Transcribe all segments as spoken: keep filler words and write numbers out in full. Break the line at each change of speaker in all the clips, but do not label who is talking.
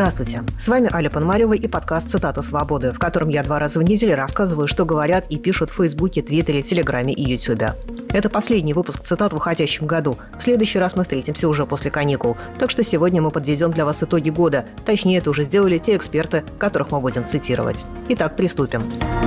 Здравствуйте, с вами Аля Пономарева и подкаст «Цитата свободы», в котором я два раза в неделю рассказываю, что говорят и пишут в Фейсбуке, Твиттере, Телеграме и Ютубе. Это последний выпуск цитат в уходящем году. В следующий раз мы встретимся уже после каникул. Так что сегодня мы подведем для вас итоги года. Точнее, это уже сделали те эксперты, которых мы будем цитировать. Итак, приступим.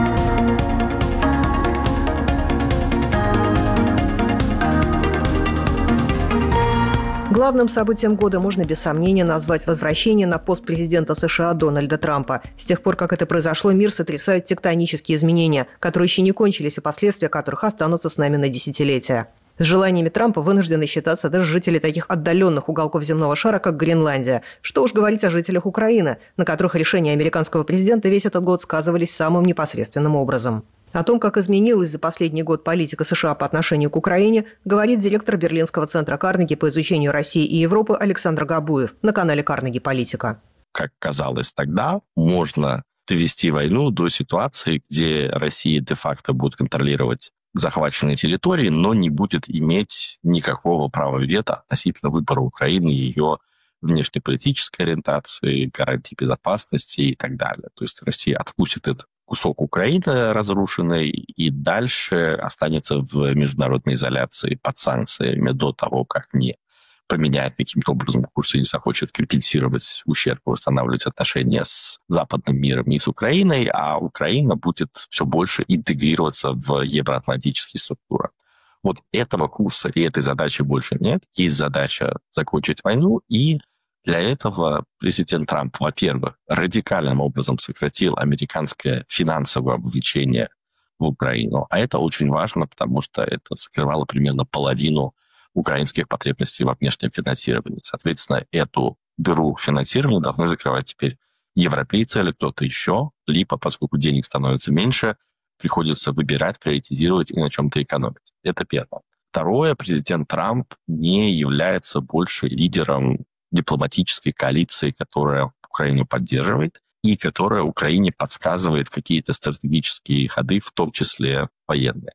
Главным событием года можно без сомнения назвать возвращение на пост президента США Дональда Трампа. С тех пор, как это произошло, мир сотрясает тектонические изменения, которые еще не кончились и последствия которых останутся с нами на десятилетия. С желаниями Трампа вынуждены считаться даже жители таких отдаленных уголков земного шара, как Гренландия. Что уж говорить о жителях Украины, на которых решения американского президента весь этот год сказывались самым непосредственным образом. О том, как изменилась за последний год политика США по отношению к Украине, говорит директор Берлинского центра Карнеги по изучению России и Европы Александр Габуев на канале «Карнеги. Политика».
Как казалось тогда, можно довести войну до ситуации, где Россия де-факто будет контролировать захваченные территории, но не будет иметь никакого права вето относительно выбора Украины, ее внешнеполитической ориентации, гарантий безопасности и так далее. То есть Россия отпустит этот кусок Украины разрушенной и дальше останется в международной изоляции под санкциями до того, как не поменяет каким-то образом курс и не захочет компенсировать ущерб, восстанавливать отношения с западным миром и с Украиной, а Украина будет все больше интегрироваться в евроатлантические структуры. Вот этого курса и этой задачи больше нет. Есть задача закончить войну, и для этого президент Трамп, во-первых, радикальным образом сократил американское финансовое вовлечение в Украину. А это очень важно, потому что это закрывало примерно половину украинских потребностей во внешнем финансировании. Соответственно, эту дыру финансирования должны закрывать теперь европейцы или кто-то еще, либо, поскольку денег становится меньше, приходится выбирать, приоритизировать и на чем-то экономить. Это первое. Второе, президент Трамп не является больше лидером дипломатической коалиции, которая Украину поддерживает и которая Украине подсказывает какие-то стратегические ходы, в том числе военные.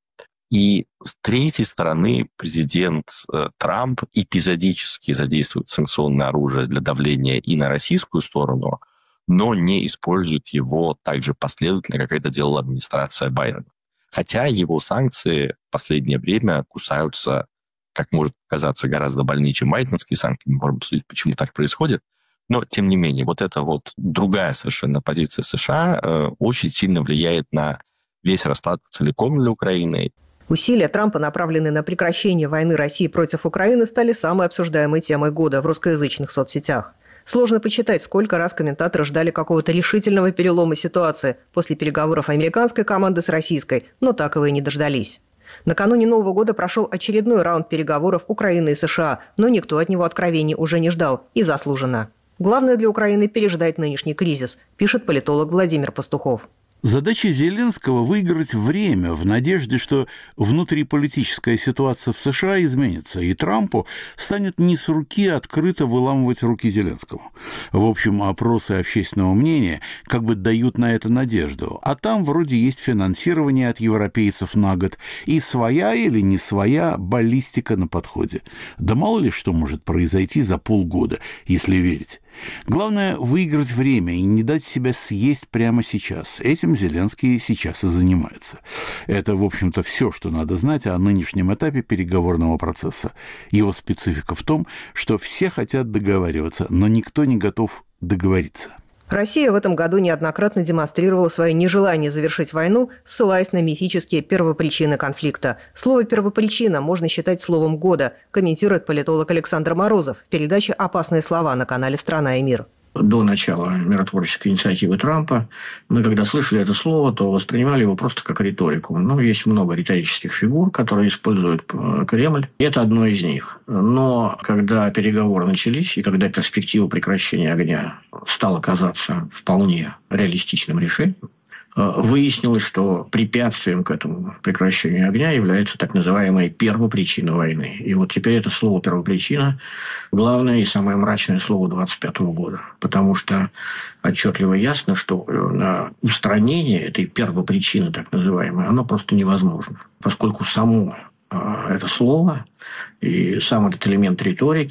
И с третьей стороны президент э, Трамп эпизодически задействует санкционное оружие для давления и на российскую сторону, но не использует его так же последовательно, как это делала администрация Байдена. Хотя его санкции в последнее время кусаются, как может показаться, гораздо больнее, чем байденские санкции. Мы можем обсудить, почему так происходит. Но, тем не менее, вот эта вот другая совершенно позиция США э, очень сильно влияет на весь расклад целиком для Украины.
Усилия Трампа, направленные на прекращение войны России против Украины, стали самой обсуждаемой темой года в русскоязычных соцсетях. Сложно почитать, сколько раз комментаторы ждали какого-то решительного перелома ситуации после переговоров американской команды с российской, но так его и не дождались. Накануне Нового года прошел очередной раунд переговоров Украины и США, но никто от него откровений уже не ждал, и заслуженно. Главное для Украины – переждать нынешний кризис, пишет политолог Владимир Пастухов.
Задача Зеленского – выиграть время в надежде, что внутриполитическая ситуация в США изменится, и Трампу станет не с руки открыто выламывать руки Зеленскому. В общем, опросы общественного мнения как бы дают на это надежду, а там вроде есть финансирование от европейцев на год и своя или не своя баллистика на подходе. Да мало ли что может произойти за полгода, если верить. Главное – выиграть время и не дать себя съесть прямо сейчас. Этим Зеленский сейчас и занимается. Это, в общем-то, все, что надо знать о нынешнем этапе переговорного процесса. Его специфика в том, что все хотят договариваться, но никто не готов договориться.
Россия в этом году неоднократно демонстрировала свое нежелание завершить войну, ссылаясь на мифические первопричины конфликта. Слово «первопричина» можно считать словом года, комментирует политолог Александр Морозов в передаче «Опасные слова» на канале «Страна и мир».
До начала миротворческой инициативы Трампа мы, когда слышали это слово, то воспринимали его просто как риторику. Но есть много риторических фигур, которые использует Кремль. И это одно из них. Но когда переговоры начались, и когда перспектива прекращения огня стала казаться вполне реалистичным решением, выяснилось, что препятствием к этому прекращению огня является так называемая первопричина войны. И вот теперь это слово «первопричина» главное и самое мрачное слово двадцать пятого года. Потому что отчетливо ясно, что на устранение этой первопричины, так называемой, оно просто невозможно. Поскольку само это слово и сам этот элемент риторики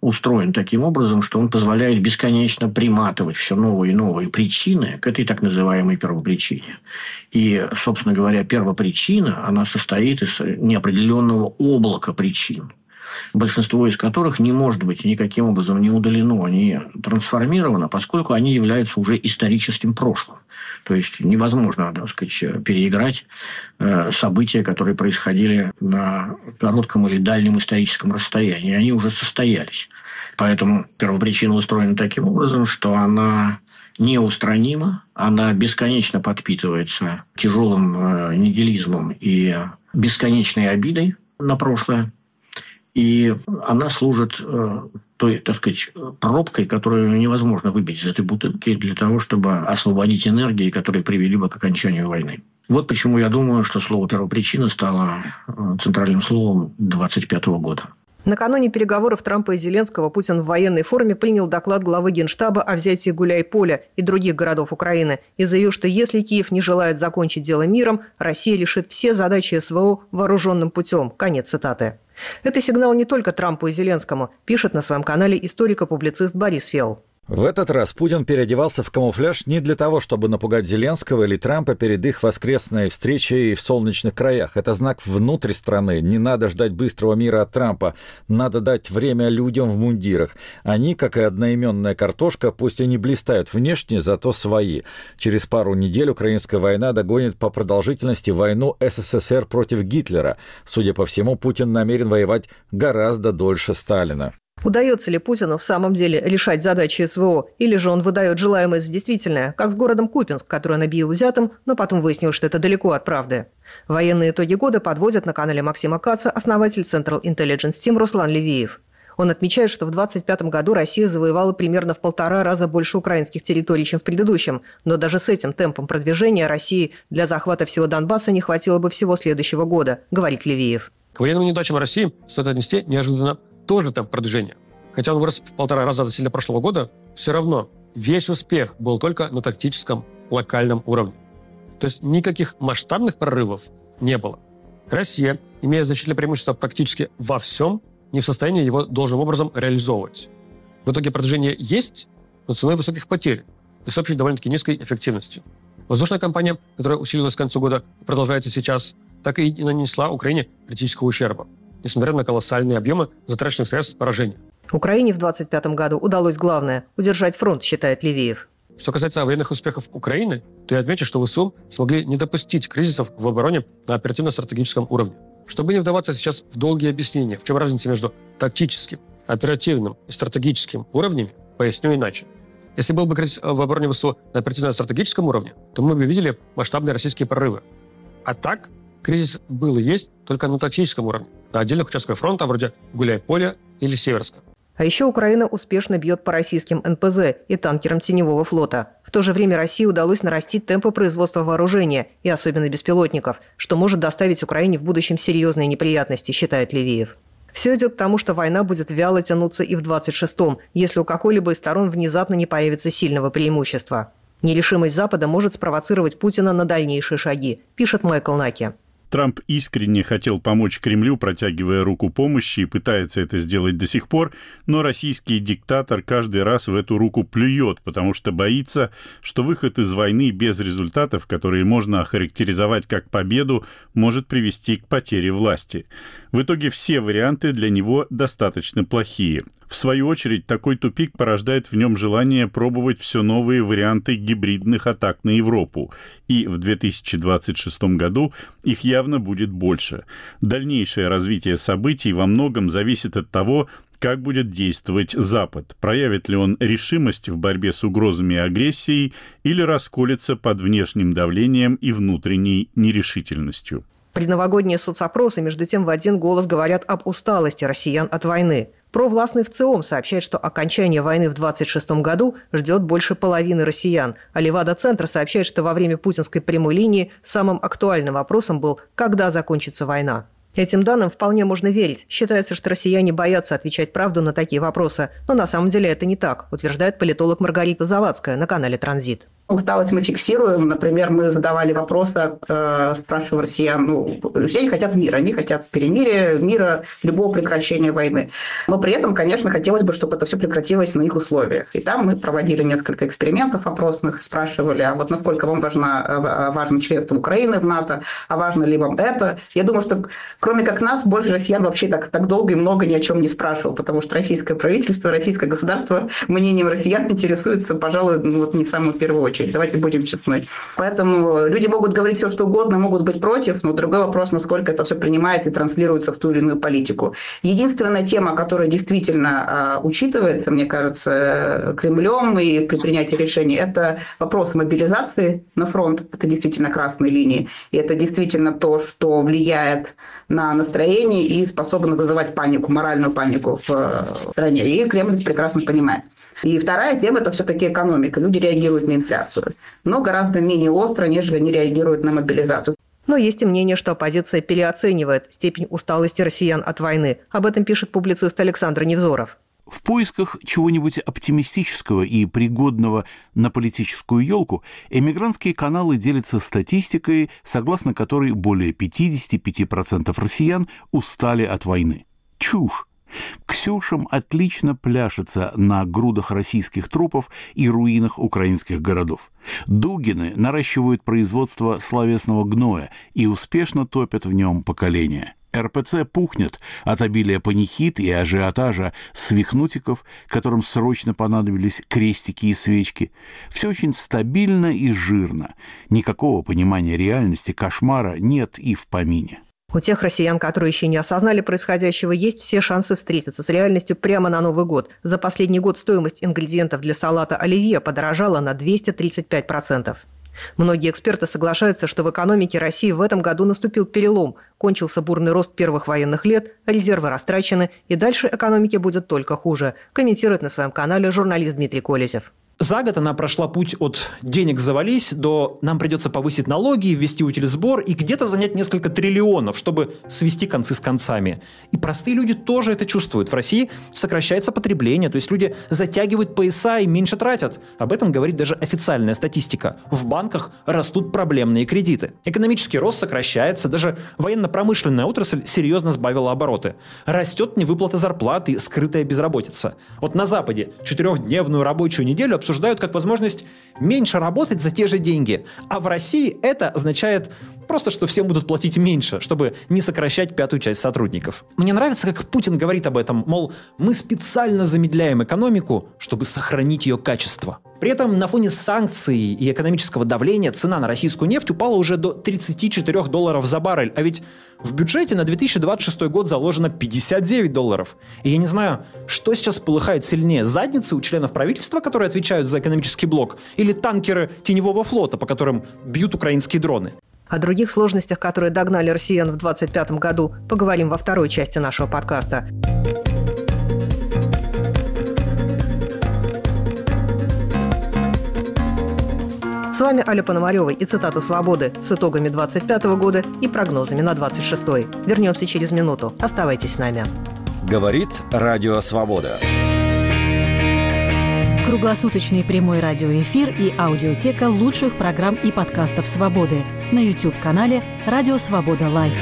устроен таким образом, что он позволяет бесконечно приматывать все новые и новые причины к этой так называемой первопричине. И, собственно говоря, первопричина, она состоит из неопределенного облака причин, большинство из которых не может быть никаким образом не удалено, не трансформировано, поскольку они являются уже историческим прошлым. То есть невозможно, так сказать, переиграть события, которые происходили на коротком или дальнем историческом расстоянии. Они уже состоялись. Поэтому первопричина устроена таким образом, что она неустранима, она бесконечно подпитывается тяжелым нигилизмом и бесконечной обидой на прошлое. И она служит той, так сказать, пробкой, которую невозможно выбить из этой бутылки для того, чтобы освободить энергии, которые привели бы к окончанию войны. Вот почему я думаю, что слово «первопричина» стало центральным словом двадцать пятого года.
Накануне переговоров Трампа и Зеленского Путин в военной форме принял доклад главы Генштаба о взятии Гуляйполя и других городов Украины и заявил, что если Киев не желает закончить дело миром, Россия решит все задачи СВО вооруженным путем. Конец цитаты. Это сигнал не только Трампу и Зеленскому, пишет на своем канале историк-публицист Борис Фелл.
В этот раз Путин переодевался в камуфляж не для того, чтобы напугать Зеленского или Трампа перед их воскресной встречей в солнечных краях. Это знак внутрь страны. Не надо ждать быстрого мира от Трампа. Надо дать время людям в мундирах. Они, как и одноименная картошка, пусть и не блистают внешне, зато свои. Через пару недель украинская война догонит по продолжительности войну СССР против Гитлера. Судя по всему, Путин намерен воевать гораздо дольше Сталина.
Удается ли Путину в самом деле решать задачи СВО, или же он выдает желаемое за действительное, как с городом Купянск, который он объявил взятым, но потом выяснилось, что это далеко от правды? Военные итоги года подводят на канале Максима Каца основатель Central Intelligence Team Руслан Левиев. Он отмечает, что в двадцать пятом году Россия завоевала примерно в полтора раза больше украинских территорий, чем в предыдущем, но даже с этим темпом продвижения России для захвата всего Донбасса не хватило бы всего следующего года, говорит Левиев.
К военным неудачам России стоит отнести неожиданно тоже темп продвижения. Хотя он вырос в полтора раза относительно прошлого года, все равно весь успех был только на тактическом, локальном уровне. То есть никаких масштабных прорывов не было. Россия, имея значительное преимущество практически во всем, не в состоянии его должным образом реализовывать. В итоге продвижение есть, но ценой высоких потерь и с общей довольно-таки низкой эффективностью. Воздушная кампания, которая усилилась к концу года и продолжается сейчас, так и не нанесла Украине критического ущерба, несмотря на колоссальные объемы затраченных средств поражения.
Украине в двадцать пятом году удалось главное – удержать фронт, считает Левиев.
Что касается военных успехов Украины, то я отмечу, что ВСУ смогли не допустить кризисов в обороне на оперативно-стратегическом уровне. Чтобы не вдаваться сейчас в долгие объяснения, в чем разница между тактическим, оперативным и стратегическим уровнями, поясню иначе. Если был бы кризис в обороне ВСУ на оперативно-стратегическом уровне, то мы бы видели масштабные российские прорывы. А так, кризис был и есть только на тактическом уровне, на отдельных участках фронта, вроде Гуляйполя или Северска.
А еще Украина успешно бьет по российским эн пэ зэ и танкерам Теневого флота. В то же время России удалось нарастить темпы производства вооружения, и особенно беспилотников, что может доставить Украине в будущем серьезные неприятности, считает Левиев. Все идет к тому, что война будет вяло тянуться и в двадцать шестом, если у какой-либо из сторон внезапно не появится сильного преимущества. Нерешимость Запада может спровоцировать Путина на дальнейшие шаги, пишет Майкл Наки.
Трамп искренне хотел помочь Кремлю, протягивая руку помощи, и пытается это сделать до сих пор, но российский диктатор каждый раз в эту руку плюет, потому что боится, что выход из войны без результатов, которые можно охарактеризовать как победу, может привести к потере власти. В итоге все варианты для него достаточно плохие. В свою очередь, такой тупик порождает в нем желание пробовать все новые варианты гибридных атак на Европу. И в две тысячи двадцать шестом году их явно будет больше. Дальнейшее развитие событий во многом зависит от того, как будет действовать Запад. Проявит ли он решимость в борьбе с угрозами и агрессией или расколется под внешним давлением и внутренней нерешительностью.
Предновогодние соцопросы, между тем, в один голос говорят об усталости россиян от войны. Провластный ВЦИОМ сообщает, что окончание войны в двадцать шестом году ждет больше половины россиян. А Левада-центр сообщает, что во время путинской прямой линии самым актуальным вопросом был «когда закончится война?». Этим данным вполне можно верить. Считается, что россияне боятся отвечать правду на такие вопросы. Но на самом деле это не так, утверждает политолог Маргарита Завадская на канале «Транзит».
Усталость мы фиксируем. Например, мы задавали вопросы, э, спрашивая россиян, ну, россияне хотят мира, они хотят перемирия, мира, любого прекращения войны. Но при этом, конечно, хотелось бы, чтобы это все прекратилось на их условиях. И там мы проводили несколько экспериментов опросных, спрашивали, а вот насколько вам важно, важно членство Украины в НАТО, а важно ли вам это. Я думаю, что кроме как нас, больше россиян вообще так, так долго и много ни о чем не спрашивал, потому что российское правительство, российское государство мнением россиян интересуется, пожалуй, ну, вот не в самую первую очередь. Давайте будем честны. Поэтому люди могут говорить все, что угодно, могут быть против, но другой вопрос, насколько это все принимается и транслируется в ту или иную политику. Единственная тема, которая действительно э, учитывается, мне кажется, Кремлем и при принятии решений, это вопрос мобилизации на фронт. Это действительно красные линии. И это действительно то, что влияет на настроение и способно вызывать панику, моральную панику в стране. И Кремль это прекрасно понимает. И вторая тема – это все-таки экономика. Люди реагируют на инфляцию, но гораздо менее остро, нежели они реагируют на мобилизацию.
Но есть и мнение, что оппозиция переоценивает степень усталости россиян от войны. Об этом пишет публицист Александр Невзоров.
В поисках чего-нибудь оптимистического и пригодного на политическую елку эмигрантские каналы делятся статистикой, согласно которой более пятьдесят пять процентов россиян устали от войны. Чушь! Ксюшам отлично пляшется на грудах российских трупов и руинах украинских городов. Дугины наращивают производство словесного гноя и успешно топят в нем поколения. эр пэ цэ пухнет от обилия панихид и ажиотажа свихнутиков, которым срочно понадобились крестики и свечки. Все очень стабильно и жирно. Никакого понимания реальности кошмара нет и в помине.
У тех россиян, которые еще не осознали происходящего, есть все шансы встретиться с реальностью прямо на Новый год. За последний год стоимость ингредиентов для салата оливье подорожала на двести тридцать пять процентов. Многие эксперты соглашаются, что в экономике России в этом году наступил перелом. Кончился бурный рост первых военных лет, резервы растрачены, и дальше экономике будет только хуже, комментирует на своем канале журналист Дмитрий Колезев.
За год она прошла путь от «денег завались» до «нам придется повысить налоги, ввести утилизбор и где-то занять несколько триллионов, чтобы свести концы с концами». И простые люди тоже это чувствуют. В России сокращается потребление, то есть люди затягивают пояса и меньше тратят. Об этом говорит даже официальная статистика. В банках растут проблемные кредиты. Экономический рост сокращается, даже военно-промышленная отрасль серьезно сбавила обороты. Растет невыплата зарплаты и скрытая безработица. Вот на Западе четырехдневную рабочую неделю обсуждают как возможность меньше работать за те же деньги. А в России это означает просто, что всем будут платить меньше, чтобы не сокращать пятую часть сотрудников. Мне нравится, как Путин говорит об этом, мол, мы специально замедляем экономику, чтобы сохранить ее качество. При этом на фоне санкций и экономического давления цена на российскую нефть упала уже до тридцать четыре долларов за баррель, а ведь в бюджете на две тысячи двадцать шестой год заложено пятьдесят девять долларов. И я не знаю, что сейчас полыхает сильнее, задницы у членов правительства, которые отвечают за экономический блок, или танкеры теневого флота, по которым бьют украинские дроны.
О других сложностях, которые догнали россиян в двадцать пятом году, поговорим во второй части нашего подкаста. С вами Аля Пономарева и цитата «Свободы» с итогами двадцать пятого года и прогнозами на двадцать шестой. Вернемся через минуту. Оставайтесь с нами.
Говорит Радио Свобода.
Круглосуточный прямой радиоэфир и аудиотека лучших программ и подкастов «Свободы» на YouTube-канале «Радио Свобода Лайв».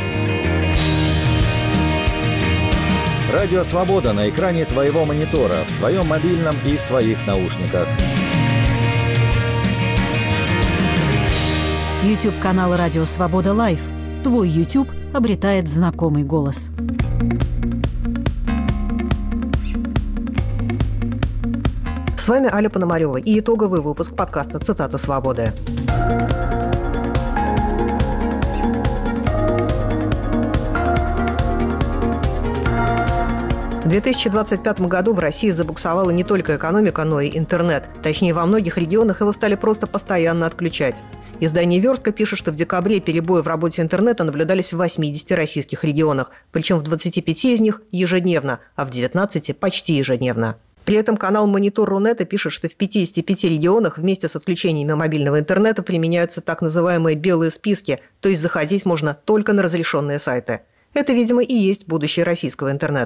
Радио Свобода на экране твоего монитора, в твоем мобильном и в твоих наушниках.
YouTube-канал «Радио Свобода Лайв». Твой YouTube обретает знакомый голос.
С вами Аля Пономарева и итоговый выпуск подкаста «Цитата Свободы». В две тысячи двадцать пятом году в России забуксовала не только экономика, но и интернет. Точнее, во многих регионах его стали просто постоянно отключать. Издание «Верстка» пишет, что в декабре перебои в работе интернета наблюдались в восьмидесяти российских регионах, причем в двадцати пяти из них ежедневно, а в девятнадцати почти ежедневно. При этом канал «Монитор Рунета» пишет, что в пятидесяти пяти регионах вместе с отключениями мобильного интернета применяются так называемые «белые списки», то есть заходить можно только на разрешенные сайты. Это, видимо, и есть будущее российского интернета.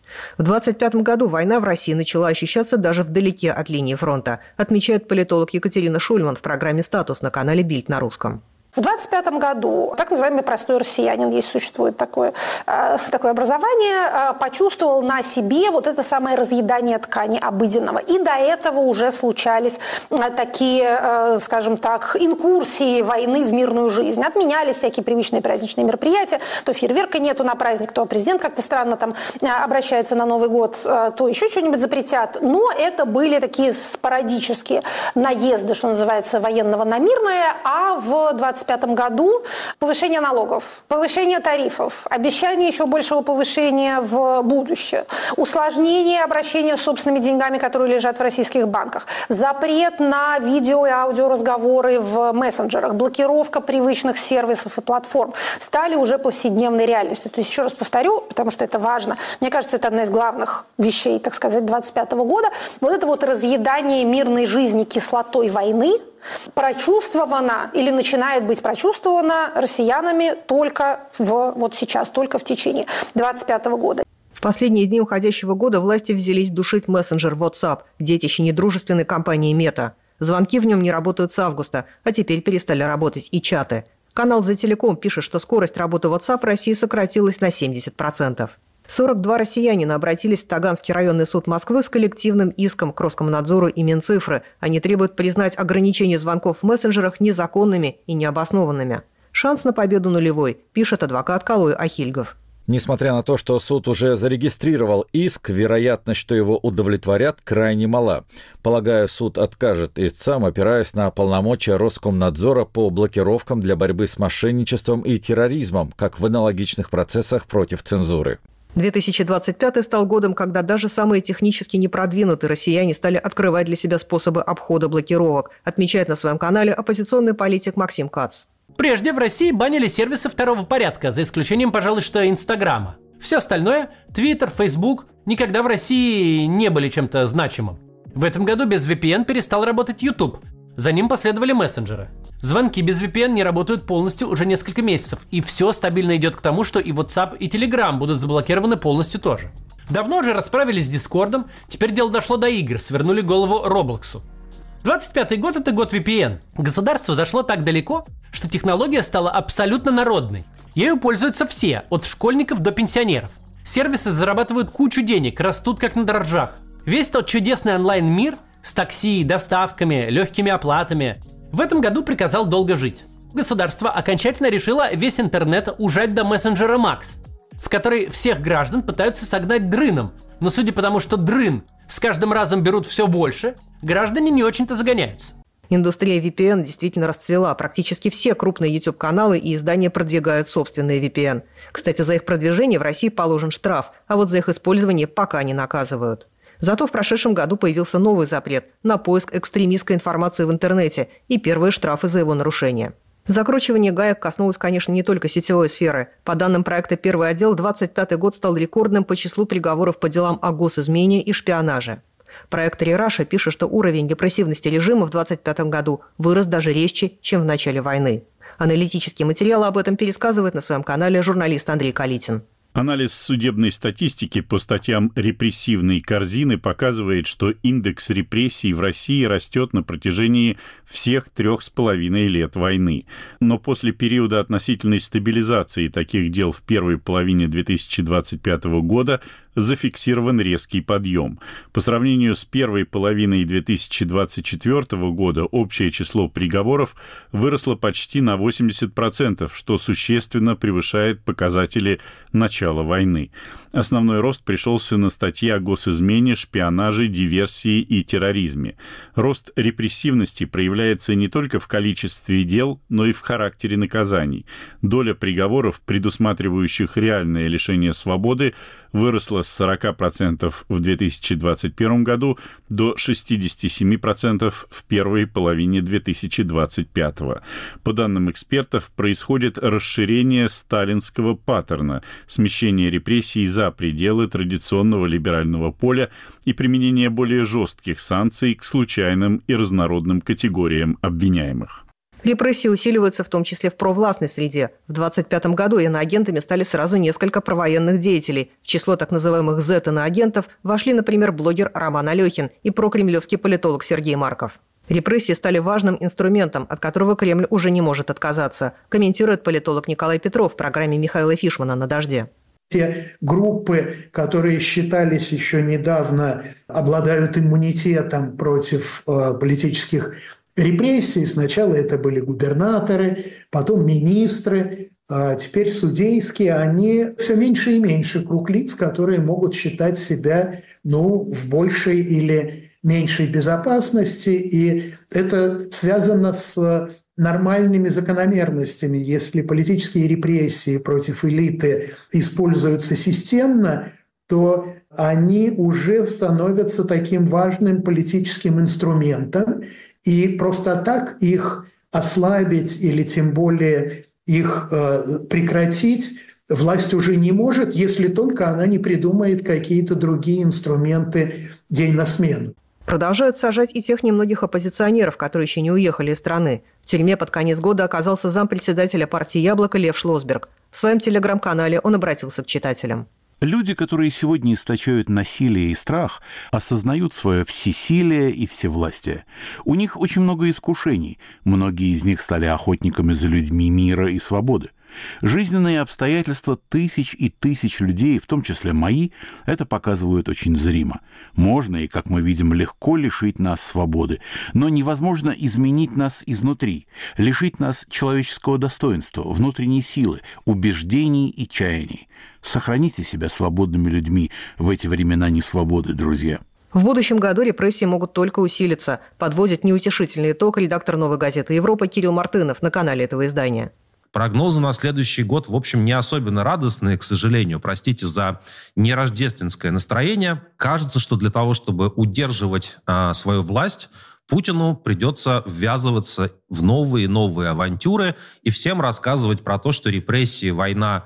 В двадцать пятом году война в России начала ощущаться даже вдалеке от линии фронта, отмечает политолог Екатерина Шульман в программе «Статус» на канале «Бильд» на русском.
В двадцать пятом году так называемый простой россиянин, есть существует такое, э, такое образование, э, почувствовал на себе вот это самое разъедание ткани обыденного. И до этого уже случались э, такие, э, скажем так, инкурсии войны в мирную жизнь. Отменяли всякие привычные праздничные мероприятия. То фейерверка нету на праздник, то президент как-то странно там э, обращается на Новый год, э, то еще что-нибудь запретят. Но это были такие спорадические наезды, что называется, военного на мирное. А в двадцать пятом году повышение налогов, повышение тарифов, обещание еще большего повышения в будущее, усложнение обращения с собственными деньгами, которые лежат в российских банках, запрет на видео и аудиоразговоры в мессенджерах, блокировка привычных сервисов и платформ стали уже повседневной реальностью. То есть, еще раз повторю, потому что это важно, мне кажется, это одна из главных вещей, так сказать, двадцать пятого года, вот это вот разъедание мирной жизни кислотой войны, прочувствовано или начинает быть прочувствовано россиянами только в, вот сейчас, только в течение двадцать пятого года.
В последние дни уходящего года власти взялись душить мессенджер WhatsApp, детище недружественной компании Meta. Звонки в нем не работают с августа, а теперь перестали работать и чаты. Канал «За Телеком» пишет, что скорость работы WhatsApp в России сократилась на семьдесят процентов. сорок два россиянина обратились в Таганский районный суд Москвы с коллективным иском к Роскомнадзору и Минцифры. Они требуют признать ограничения звонков в мессенджерах незаконными и необоснованными. Шанс на победу нулевой, пишет адвокат Калой Ахильгов.
Несмотря на то, что суд уже зарегистрировал иск, вероятность, что его удовлетворят, крайне мала. Полагаю, суд откажет истцам, опираясь на полномочия Роскомнадзора по блокировкам для борьбы с мошенничеством и терроризмом, как в аналогичных процессах против цензуры.
две тысячи двадцать пятый стал годом, когда даже самые технически непродвинутые россияне стали открывать для себя способы обхода блокировок, отмечает на своем канале оппозиционный политик Максим Кац.
Прежде в России банили сервисы второго порядка, за исключением, пожалуй, что Инстаграма. Все остальное – Твиттер, Фейсбук – никогда в России не были чем-то значимым. В этом году без ви пи эн перестал работать YouTube. За ним последовали мессенджеры. Звонки без ви пи эн не работают полностью уже несколько месяцев, и все стабильно идет к тому, что и WhatsApp, и Telegram будут заблокированы полностью тоже. Давно уже расправились с Дискордом, теперь дело дошло до игр, свернули голову Роблоксу. двадцать пятый год – это год ви пи эн. Государство зашло так далеко, что технология стала абсолютно народной. Ею пользуются все, от школьников до пенсионеров. Сервисы зарабатывают кучу денег, растут как на дрожжах. Весь тот чудесный онлайн-мир с такси, доставками, легкими оплатами в этом году приказал долго жить. Государство окончательно решило весь интернет ужать до мессенджера Макс, в который всех граждан пытаются согнать дрыном. Но судя по тому, что дрын с каждым разом берут все больше, граждане не очень-то загоняются.
Индустрия ви пи эн действительно расцвела. Практически все крупные YouTube-каналы и издания продвигают собственные ви пи эн. Кстати, за их продвижение в России положен штраф, а вот за их использование пока не наказывают. Зато в прошедшем году появился новый запрет на поиск экстремистской информации в интернете и первые штрафы за его нарушение. Закручивание гаек коснулось, конечно, не только сетевой сферы. По данным проекта «Первый отдел», двадцать пятый год стал рекордным по числу приговоров по делам о госизмене и шпионаже. Проект «Рераша» пишет, что уровень депрессивности режима в двадцать пятом году вырос даже резче, чем в начале войны. Аналитические материалы об этом пересказывает на своем канале журналист Андрей Калитин.
Анализ судебной статистики по статьям репрессивной корзины показывает, что индекс репрессий в России растет на протяжении всех трех с половиной лет войны. Но после периода относительной стабилизации таких дел в первой половине две тысячи двадцать пятого года зафиксирован резкий подъем. По сравнению с первой половиной две тысячи двадцать четвёртого года общее число приговоров выросло почти на восемьдесят процентов, что существенно превышает показатели начала войны. Основной рост пришелся на статьи о госизмене, шпионаже, диверсии и терроризме. Рост репрессивности проявляется не только в количестве дел, но и в характере наказаний. Доля приговоров, предусматривающих реальное лишение свободы, выросла с сорока процентов в две тысячи двадцать первом году до шестидесяти семи процентов в первой половине две тысячи двадцать пятого. По данным экспертов, происходит расширение сталинского паттерна, смещение репрессий за пределы традиционного либерального поля и применение более жестких санкций к случайным и разнородным категориям обвиняемых.
Репрессии усиливаются в том числе в провластной среде. В двадцать пятом году иноагентами стали сразу несколько провоенных деятелей. В число так называемых зет-иноагентов вошли, например, блогер Роман Алехин и прокремлевский политолог Сергей Марков. Репрессии стали важным инструментом, от которого Кремль уже не может отказаться, комментирует политолог Николай Петров в программе Михаила Фишмана «На дожде».
Те группы, которые считались еще недавно, обладают иммунитетом против э, политических репрессий. Сначала это были губернаторы, потом министры, а теперь судейские. Они все меньше и меньше круг лиц, которые могут считать себя ну, в большей или меньшей безопасности. И это связано с нормальными закономерностями. Если политические репрессии против элиты используются системно, то они уже становятся таким важным политическим инструментом, и просто так их ослабить или тем более их э, прекратить власть уже не может, если только она не придумает какие-то другие инструменты ей на смену.
Продолжают сажать и тех немногих оппозиционеров, которые еще не уехали из страны. В тюрьме под конец года оказался зампредседателя партии «Яблоко» Лев Шлосберг. В своем телеграм-канале он обратился к читателям.
Люди, которые сегодня источают насилие и страх, осознают свое всесилие и всевластие. У них очень много искушений. Многие из них стали охотниками за людьми мира и свободы. Жизненные обстоятельства тысяч и тысяч людей, в том числе мои, это показывают очень зримо. Можно и, как мы видим, легко лишить нас свободы, но невозможно изменить нас изнутри, лишить нас человеческого достоинства, внутренней силы, убеждений и чаяний. Сохраните себя свободными людьми в эти времена несвободы, друзья.
В будущем году репрессии могут только усилиться, подводит неутешительный итог редактор «Новой газеты Европа» Кирилл Мартынов на канале этого издания.
Прогнозы на следующий год, в общем, не особенно радостные, к сожалению. Простите за нерождественское настроение. Кажется, что для того, чтобы удерживать а, свою власть, Путину придется ввязываться в новые и новые авантюры и всем рассказывать про то, что репрессии, война,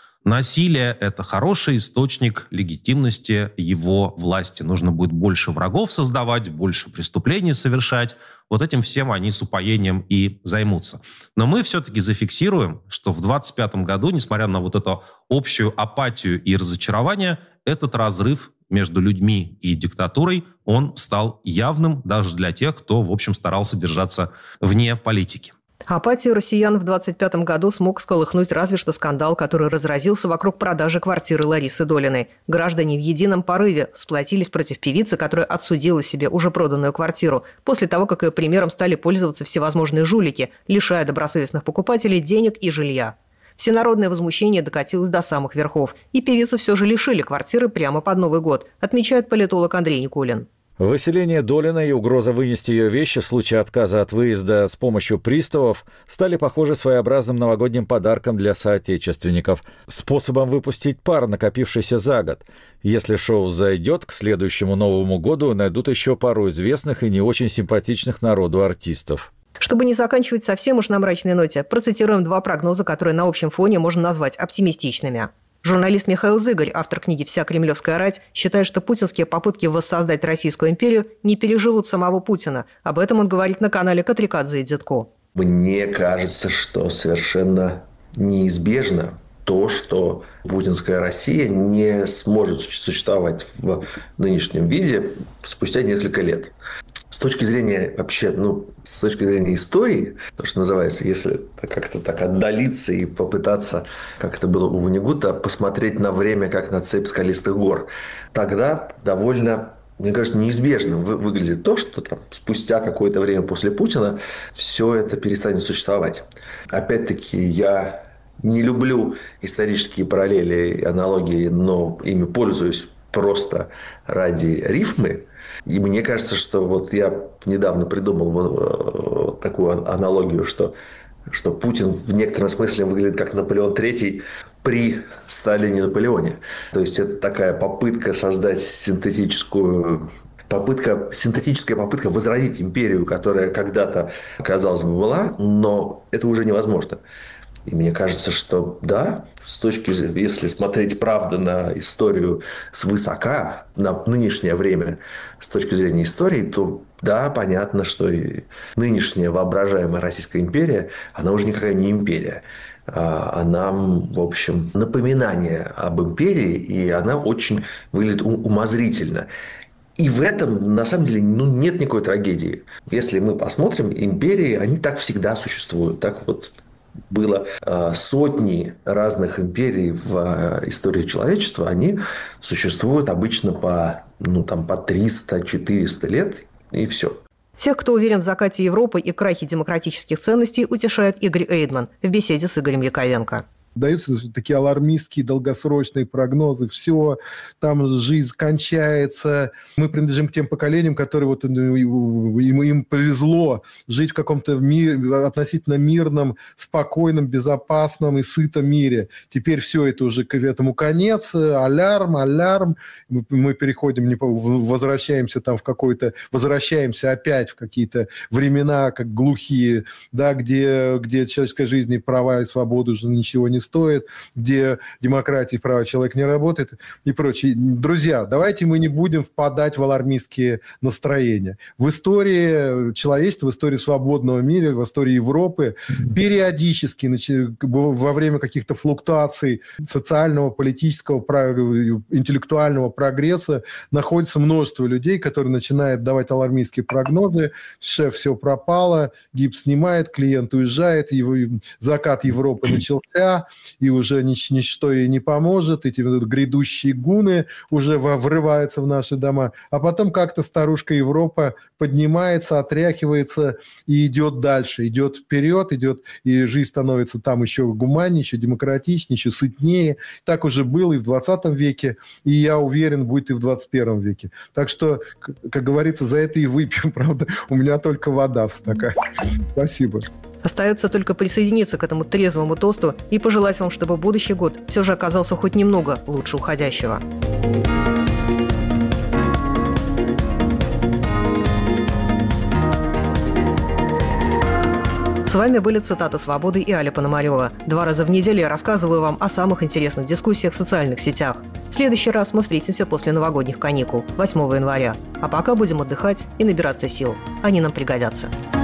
насилие – это хороший источник легитимности его власти. Нужно будет больше врагов создавать, больше преступлений совершать. Вот этим всем они с упоением и займутся. Но мы все-таки зафиксируем, что в двадцать пятом году, несмотря на вот эту общую апатию и разочарование, этот разрыв между людьми и диктатурой, он стал явным даже для тех, кто, в общем, старался держаться вне политики.
Апатию россиян в двадцать пятом году смог сколыхнуть разве что скандал, который разразился вокруг продажи квартиры Ларисы Долиной. Граждане в едином порыве сплотились против певицы, которая отсудила себе уже проданную квартиру, после того, как ее примером стали пользоваться всевозможные жулики, лишая добросовестных покупателей денег и жилья. Всенародное возмущение докатилось до самых верхов, и певицу все же лишили квартиры прямо под Новый год, отмечает политолог Андрей Никулин.
Выселение Долиной и угроза вынести ее вещи в случае отказа от выезда с помощью приставов стали, похоже, своеобразным новогодним подарком для соотечественников, способом выпустить пар, накопившийся за год. Если шоу зайдет, к следующему Новому году найдут еще пару известных и не очень симпатичных народу артистов.
Чтобы не заканчивать совсем уж на мрачной ноте, процитируем два прогноза, которые на общем фоне можно назвать оптимистичными. Журналист Михаил Зыгорь, автор книги «Вся кремлевская рать», считает, что путинские попытки воссоздать Российскую империю не переживут самого Путина. Об этом он говорит на канале Катрикадзе и Дзитко.
Мне кажется, что совершенно неизбежно то, что путинская Россия не сможет существовать в нынешнем виде спустя несколько лет. С точки зрения вообще, ну, с точки зрения истории, то, что называется, если как-то так отдалиться и попытаться, как это было у Ванигута, посмотреть на время, как на цепь скалистых гор, тогда довольно, мне кажется, неизбежно выглядит то, что там, спустя какое-то время после Путина все это перестанет существовать. Опять-таки, я не люблю исторические параллели и аналогии, но ими пользуюсь просто ради рифмы. И мне кажется, что вот я недавно придумал вот такую аналогию, что, что Путин в некотором смысле выглядит как Наполеон третий при Сталине и Наполеоне. То есть это такая попытка создать синтетическую... Попытка, синтетическая попытка возродить империю, которая когда-то, казалось бы, была, но это уже невозможно. И мне кажется, что да, с точки зрения, если смотреть правда на историю свысока, на нынешнее время, с точки зрения истории, то да, понятно, что и нынешняя воображаемая Российская империя, она уже никакая не империя. Она, в общем, напоминание об империи, и она очень выглядит умозрительно. И в этом, на самом деле, ну, нет никакой трагедии. Если мы посмотрим, империи, они так всегда существуют. Так вот было сотни разных империй в истории человечества. Они существуют обычно по, ну, там, по триста-четыреста лет, и все.
Тех, кто уверен в закате Европы и крахе демократических ценностей, утешает Игорь Эйдман в беседе с Игорем Яковенко.
Даются такие алармистские долгосрочные прогнозы. Все, там жизнь кончается. Мы принадлежим к тем поколениям, которые вот им, им повезло жить в каком-то мир, относительно мирном, спокойном, безопасном и сытом мире. Теперь все это уже к этому конец. Алярм, алярм. Мы переходим, возвращаемся там в какой-то, возвращаемся опять в какие-то времена, как глухие, да, где, где человеческая жизнь и права и свобода уже ничего не стоит, где демократия и права человека не работает и прочее. Друзья, давайте мы не будем впадать в алармистские настроения. В истории человечества, в истории свободного мира, в истории Европы периодически во время каких-то флуктуаций социального, политического, интеллектуального прогресса находится множество людей, которые начинают давать алармистские прогнозы. Шеф, все пропало, гипс снимает, клиент уезжает, его, закат Европы начался, и уже нич- ничто ей не поможет, эти вот грядущие гуны уже врываются в наши дома, а потом как-то старушка Европа поднимается, отряхивается и идет дальше, идет вперед, идет, и жизнь становится там еще гуманнее, еще демократичнее, еще сытнее. Так уже было и в двадцатом веке, и я уверен, будет и в двадцать первом веке. Так что, как говорится, за это и выпьем, правда, у меня только вода в стакане. Спасибо.
Остается только присоединиться к этому трезвому тосту и пожелать вам, чтобы будущий год все же оказался хоть немного лучше уходящего. С вами были «Цитаты свободы» и Аля Пономарева. Два раза в неделю я рассказываю вам о самых интересных дискуссиях в социальных сетях. В следующий раз мы встретимся после новогодних каникул, восьмого января. А пока будем отдыхать и набираться сил. Они нам пригодятся.